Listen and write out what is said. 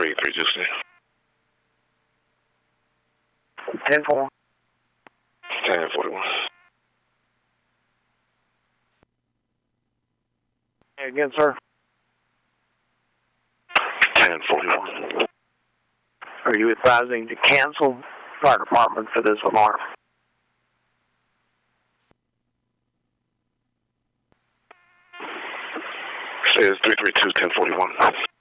Tuesday. 10-4. 1041. Again, sir. 1041. Are you advising to cancel fire department for this alarm? Says 332 1041.